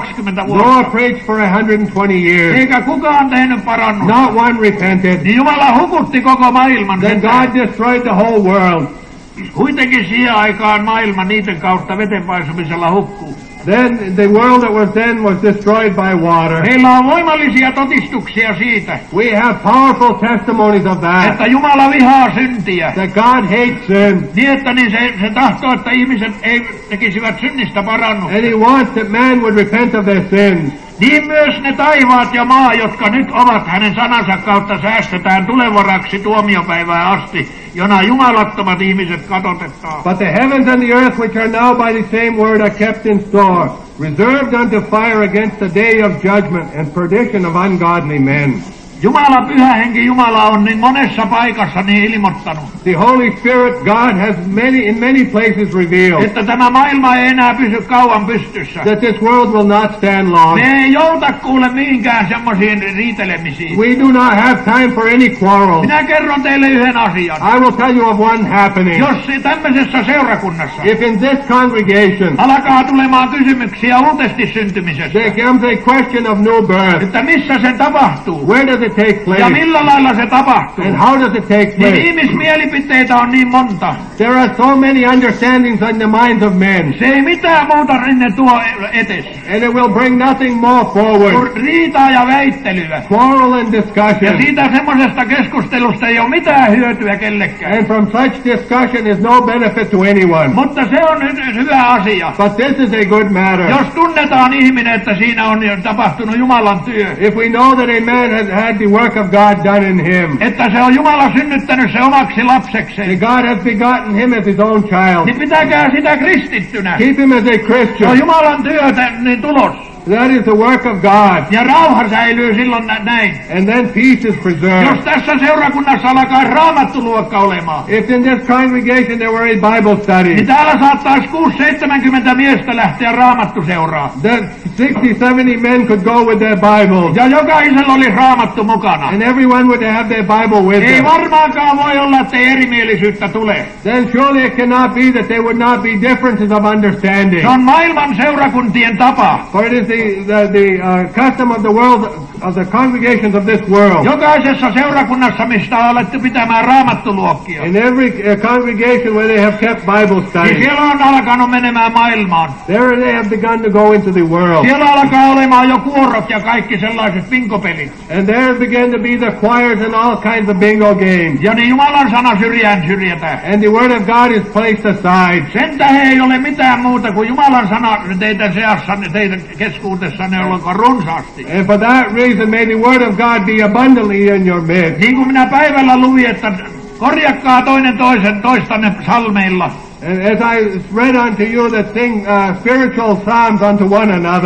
Noah preached for 120 years. Eikä kukaan tehnyt parannusta. Not one repented. Niin Jumala hukutti koko maailman. Then God destroyed the whole world. Kuitenkin siihen aikaan maailma niiden kautta vetenpaisumisella hukkuu. Then the world that was then was destroyed by water. Meillä on voimallisia todistuksia siitä, We have powerful testimonies of that. että Jumala vihaa syntiä. That God hates sin. Niin, että niin se tahtoo, että ihmiset ei tekisivät synnistä parannusta. And He wants that man would repent of their sins. Niin myös ne taivaat ja maa, jotka nyt ovat hänen sanansa kautta säästetään tulevaraksi tuomiopäivään asti, jona jumalattomat ihmiset katotetaan. But the heavens and the earth which are now by the same word are kept in store, reserved unto fire against the day of judgment and perdition of ungodly men. Jumala, pyhä henki Jumala on niin monessa paikassa niin ilmoittanut, The Holy Spirit, God has in many places revealed että tämä maailma ei enää pysy kauan pystyssä. that this world will not stand long. Me ei jouta kuule mihinkään semmoisiin riitelemisiin. We do not have time for any quarrels. Minä kerron teille yhden asian. I will tell you of one happening. Jos tämmöisessä seurakunnassa If in this congregation alkaa tulemaan kysymyksiä uutesti syntymisestä, there comes a question of new birth, että missä se tapahtuu where does it take ja place? millä lailla se tapahtuu, And how does it take niin place? ihmismielipiteitä on niin monta. There are so many understandings in the minds of men, Se ei mitään muuta rinne tuo etes. and it will bring nothing more forward. Kun riitaa ja väittelyä. Quarrel and Ja discussion. siitä semmoisesta keskustelusta ei ole mitään hyötyä kellekään. And from such discussion is no benefit to anyone. Mutta se on nyt hyvä asia. But this is a good matter. Jos tunnetaan ihminen, että siinä on jo tapahtunut Jumalan työ, If we know that a man has had the work of God done in him, että se on Jumala synnyttänyt se omaksi that lapsekseen, God has begotten him as his own child, niin pitäkää sitä kristittynä. keep him as a Se on Christian. Jumalan työtä niin tulos. That is the work of God. Ja rauha säilyy silloin näin. And then peace is Jos preserved. tässä seurakunnassa alkaa raamattuluokka olemaan, If in this congregation there were a Bible niin study, täällä saattaisi 6-70 miestä lähteä raamattuseuraa. that 60-70 men could go with their Bibles, Ja jokaisella olisi raamattu mukana. and everyone would have their Bible with Ei them. varmaankaan voi olla, että erimielisyyttä tulee. Then surely it cannot be that there would not be differences of understanding. Se on maailman seurakuntien tapa. For it is the custom of the world, of the congregations of this world. Jokaisessa seurakunnassa, mistä on alettu pitämään raamattuluokkia, In every congregation where they have kept Bible niin studies, siellä on alkanut menemään maailmaan. there they have begun to go into the world. Siellä alkaa olemaan jo kuorot ja kaikki sellaiset bingopelit. And there began to be the choirs and all kinds of bingo games. Ja niin Jumalan sana syrjätään. And the word of God is placed aside. Sen tähden ei ole mitään muuta kuin Jumalan sana teidän seassanne, teidän keskuudessanne olkoon runsaasti. And for that reason may the word of God be abundantly in your midst. Niin kuin minä päivällä luin, että korjakkaa toinen toistanne psalmeilla. And as I read unto you that sing spiritual psalms unto one another,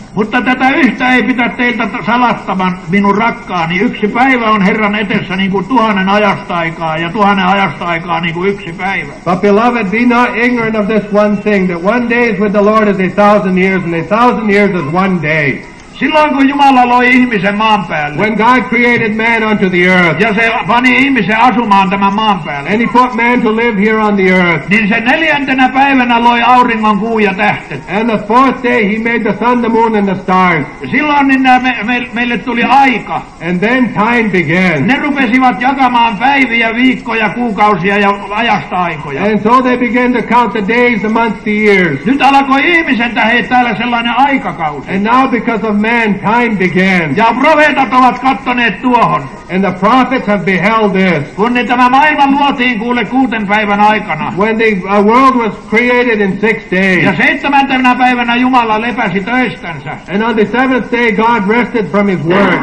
Mutta tätä yhtä ei pidä teiltä salattaman, minun rakkaani. Yksi päivä on Herran edessä niin kuin 1000 ajasta aikaa, ja 1000 ajasta aikaa niin kuin yksi päivä. But beloved, be not ignorant of this one thing, that one day is with the Lord as 1,000 years, and 1,000 years is one day. Silloin kun Jumala loi ihmisen maan päälle, When God created man unto the earth, ja se pani ihmisen asumaan tämän maan päälle, and he put man to live here on the earth, niin se 4. päivänä loi auringon, kuun ja tähtet. and the 4th day he made the sun, the moon, and the stars. Silloin niin meille tuli aika. And then time began. Ne rupesivat jakamaan päiviä, viikkoja, kuukausia ja ajasta aikoja. And so they began to count the days, the months, the years. Nyt alkoi ihmisen tähän täällä sellainen aikakausi. And now because of man, time began. Ja profeetat ovat kattoneet tuohon. And the prophets have beheld this. Kun tämä maailma luotiin kuule 6 päivän aikana. When the world was created in 6 days. Ja 7. päivänä Jumala lepäsi töistänsä. And on the 7th day God rested from his works.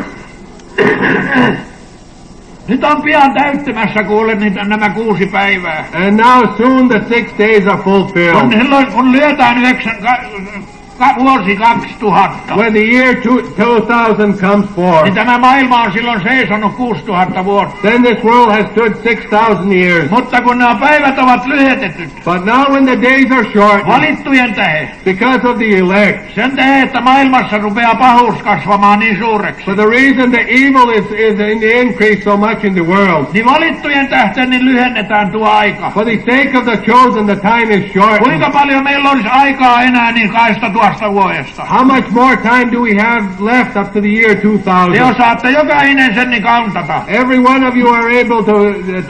Nyt on pian täyttymässä kuule nämä 6 päivää. And now soon the 6 days are fulfilled. Kun lyötään vuosi 2000. When the year 2000 comes forth, niin tämä maailma on silloin seisonut 6000 vuotta. then this world has stood 6,000 years. Mutta kun nämä päivät ovat lyhetetyt, But now when the days are short, valittujen tähden, because of the elect, sen tähden, että maailmassa rupeaa pahuus kasvamaan niin suureksi, for the reason the evil is in the increase so much in the world, niin valittujen tähden niin lyhennetään tuo aika. for the sake of the chosen, the time is short. Kuinka paljon meillä olisi aikaa enää niin 2 vuodesta? How much more time do we have left up to the year 2000? Te osaatte jokainen sen niin countata. Every one of you are able to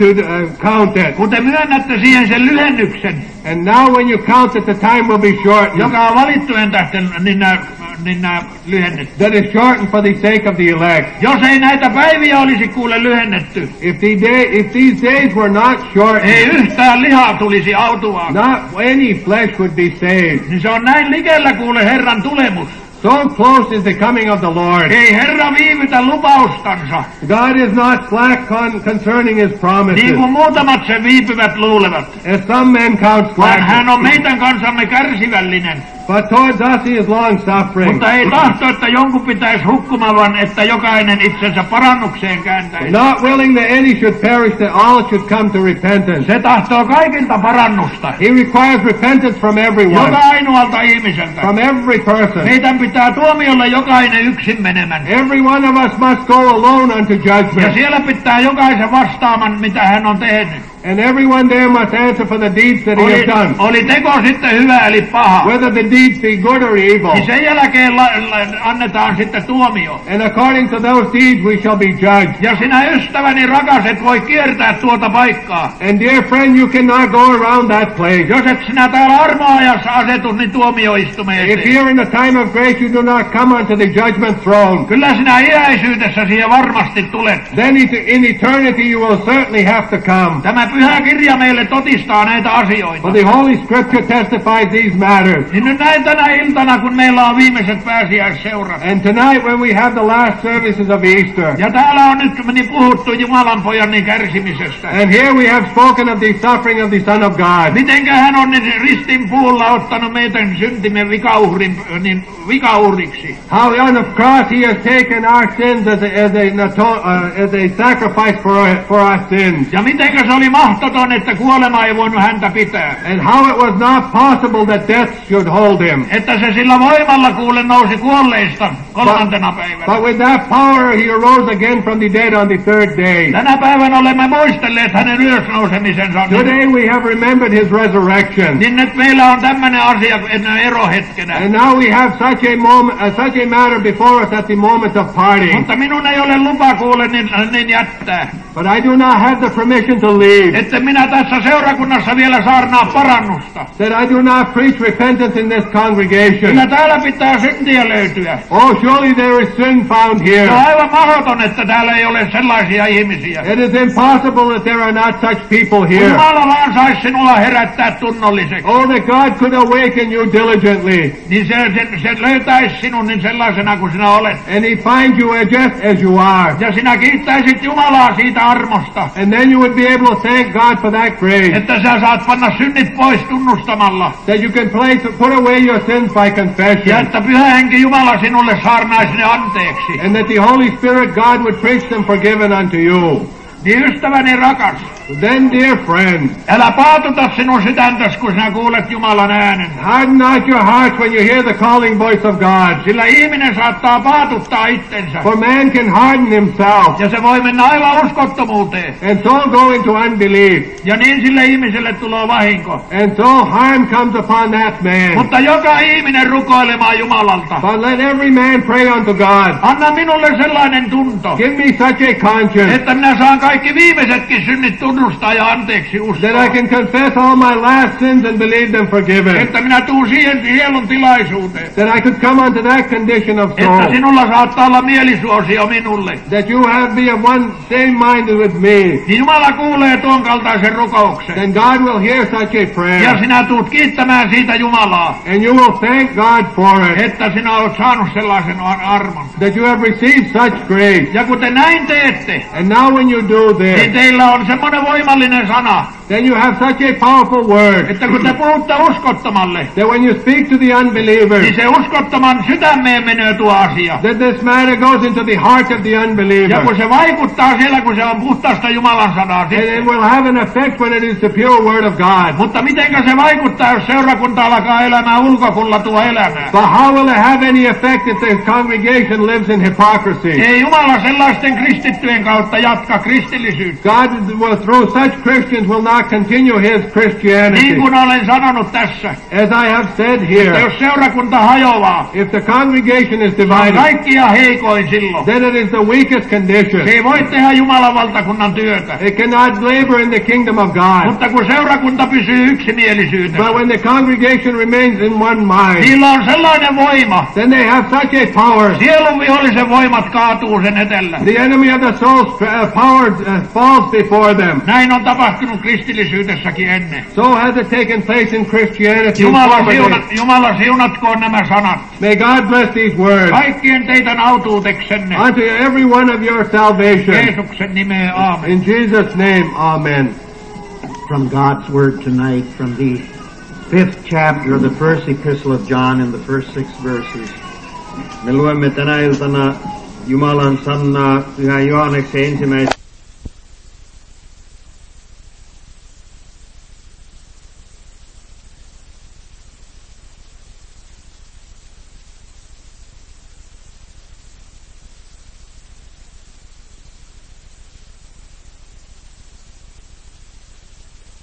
count it. Kun te myönnätte siihen sen lyhennyksen, And now when you count it, the time will be shortened. joka on valittujen tähden niin lyhennetty. That is shortened for the sake of the elect. Jos ei näitä päiviä olisi kuule lyhennetty, If these days were not shortened, ei yhtään lihaa tulisi autuaan. not any flesh would be saved. Niin se on näin likellä kuule Herran tulemus. So close is the coming of the Lord. Ei Herra viivytä lupaustansa, God is not slack concerning his promises, niin kuin muutamat sen viipyvät luulevat. as some men count Vaan hän on slackness. meidän kansamme kärsivällinen. But towards us he is long suffering, Mutta ei tahto, että jonkun pitäisi hukkumavan, että jokainen itsensä parannukseen kääntäisi. not willing that any should perish, that all should come to repentance. Se tahtoo kaikilta parannusta. He requires repentance from everyone, Joka ainoalta ihmiseltä. from every person. Meidän pitää tuomiolle jokainen yksin menemään. Every one of us must go alone unto Ja judgment, siellä pitää jokaisen vastaaman, mitä hän on tehnyt. and everyone there must answer for the deeds that he has done, Oli teko sitten hyvä eli paha. whether the deeds be good or evil. Niin sen jälkeen annetaan sitten tuomio. And according to those deeds we shall be judged. Ja sinä ystäväni rakas, et voi kiertää tuota paikkaa. And dear friend, you cannot go around that place. Jos et sinä täällä armoajassa asetu, niin tuomioistuimeen If eteen. here in the time of grace you do not come unto the judgment throne, Kyllä sinä iäisyytessä siihen varmasti tulet. then in eternity you will certainly have to come. Tämä pyhä kirja meille totistaa näitä asioita. For the Holy Scripture testifies these matters. Niin nyt näin tänä iltana, kun meillä on viimeiset pääsiäisseurat. And tonight when we have the last services of Easter, Ja täällä on nyt niin puhuttu Jumalan pojan niin kärsimisestä. and here we have spoken of the suffering of the Son of God. Mitenkä hän on niin ristin puulla ottanut meidän syntimme vikauhriksi. How on the cross he has taken our sins as a sacrifice for our sins. Ja mitenkä se oli mahdoton, että kuolema ei voinut häntä pitää. And how it was not possible that death should hold him. Että se sillä voimalla kuule nousi kuolleista 3. päivänä. But with that power he arose again from the dead on the 3rd day. Tänä päivänä olemme muistelleet hänen ylösnousemisensa. Today we have remembered his resurrection. Niin nyt meillä on tämmöinen asia erohetkenä. And now we have such a matter before us at the moment of parting. Mutta minun ei ole lupa kuule niin jättää. But I do not have the permission to leave. Että minä tässä seurakunnassa vielä saarnaa parannusta. That I do not preach repentance in this congregation. Kyllä täällä pitää syntiä löytyä. Oh, surely there is sin found Se here. on aivan mahdoton, että täällä ei ole sellaisia ihmisiä. It is impossible that there are not such people here. Jumala vaan saisi sinua herättää tunnolliseksi. Oh, that God could awaken you diligently. Niin se löytäisi sinun niin sellaisena kuin sinä olet. And he finds you just as you are. Ja sinä kiittäisit Jumalaa siitä armosta. And then you would be able to thank thank God for that grace. Että sä saat panna synnit pois tunnustamalla. That you can put away your sins by Ja confession. että Pyhä Henki Jumala sinulle saarnaisi ne anteeksi. And that the Holy Spirit, God, would preach them forgiven unto you. Niin ystäväni rakas, Then, dear friend, älä paatuta sinun sydäntäsi, kun sinä kuulet Jumalan äänen. harden not your hearts when you hear the calling voice of God. Sillä ihminen saattaa paatuttaa itsensä. For man can harden himself Ja se voi mennä aivan uskottomuuteen. and so go into unbelief. Ja niin sille ihmiselle tulee vahinko. And so harm comes upon that man. Mutta joka ihminen rukoilemaan Jumalalta. But let every man pray unto God. Anna minulle sellainen tunto, Give me such a conscience että minä saan kaikki viimeisetkin synnit tunnustaa ja anteeksi that uskoa. I can confess all my last sins and believe them forgiven. Että minä tuun siihen sielun tilaisuuteen. That I could come unto that condition of Että soul. sinulla saattaa olla mielisuosio minulle. That you have be of one same mind with me. Niin Jumala kuulee tuon kaltaisen rukouksen. Then God will hear such a Ja prayer. sinä tuut kiittämään siitä Jumalaa, And you will thank God for it. että sinä olet saanut sellaisen armon. That you have received such grace. Ja kun te näin teette, And now when you do niin this, teillä on semmoinen voimallinen sana, then you have such a powerful word. että kun te puhutte uskottomalle, That when you speak to the unbeliever, niin se uskottoman sydämeen menee tuo asia. that this matter goes into the heart of the Ja unbeliever. kun se vaikuttaa siellä, kun se on puhtaasta Jumalan sanaa And it sitten. will have an effect when it is the pure word of God. Mutta mitenkä se vaikuttaa, jos seurakunta alkaa elämään ulkokulla tuo elämää? But how will it have any effect if the congregation lives in hypocrisy? Ei Jumala sellaisten kristittyjen kautta jatka kristillisyyttä. God will, through such Christians, will not continue his Christianity. Niin kuin olen sanonut tässä, As I have said että here, jos seurakunta hajoaa, if the congregation is se on divided, kaikkia heikoin silloin. then it is the weakest condition. Se ei voi tehdä Jumalan valtakunnan työtä. It cannot labor in the kingdom of God. Mutta kun seurakunta pysyy yksimielisyytessä, But when the congregation remains in one mind, niillä on sellainen voima. then they have such a power. Sielun vihollisen voimat kaatuu sen etellä. The enemy of the soul's power falls before them. Näin on tapahtunut kristillisyydessäkin ennen. So has it taken place in Christianity. in Jumala, former days. Jumala siunatkoon nämä sanat. May God bless these words Kaikkien teidän autuuteksenne. unto every one of your salvation. Jeesuksen nimeen, aamen. In Jesus' name, amen. From God's Word tonight, from the 5th chapter of the first epistle of John in the first 6 verses. Me luemme tänä iltana Jumalan sanaa Pyhän Johanneksen ensimmäisestä